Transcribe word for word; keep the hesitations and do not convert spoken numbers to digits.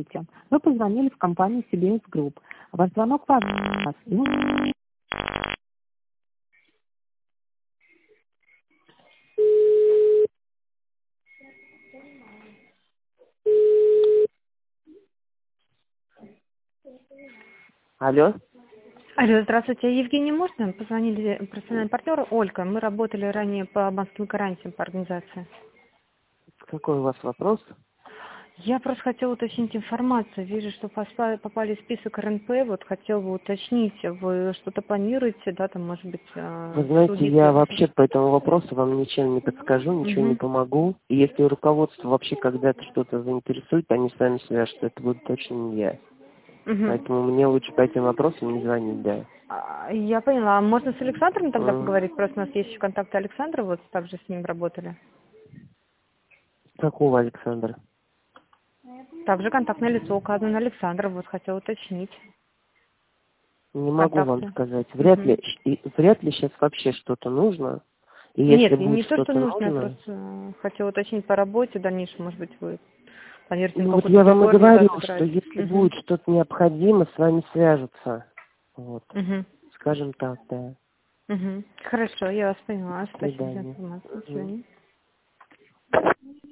Здравствуйте. Вы позвонили в компанию Сибирис Групп. Ваш звонок важен. Алло, Алло, здравствуйте. Евгений, можно? Позвонили профессиональный партнер Ольга. Мы работали ранее по банковским гарантиям по организации. какой у вас вопрос? Я просто хотела уточнить информацию. Вижу, что поспа- попали в список эр эн пэ. Вот хотела бы уточнить, вы что-то планируете, да, там, может быть, э, Вы знаете, трудиться? я вообще по этому вопросу вам ничем не подскажу, ничего не Угу. помогу. И если руководство вообще когда-то что-то заинтересует, они с вами свяжутся, это будет точно не я. Угу. Поэтому мне лучше по этим вопросам не звонить, да. А, Я поняла. А можно с Александром тогда М. поговорить? Просто у нас есть еще контакты Александра, вот также с ним работали. Какого Александра? Также контактное лицо указано на Александра, вот хотела уточнить Не могу вам контакты. сказать. Вряд ли, Угу. щ- и вряд ли сейчас вообще что-то нужно. И если Нет, и будет не то, что что-то нужно, я нужно, просто э, хотела уточнить по работе в дальнейшем, может быть, вы планируете на ну вот какую-то я вам и другую говорю, организацию что брать. если Угу. будет что-то необходимо, с вами свяжутся. Вот. Угу. Скажем так, да. Угу. Хорошо, я вас поняла. До Спасибо за свидания. информацию. До Мгм. свидания.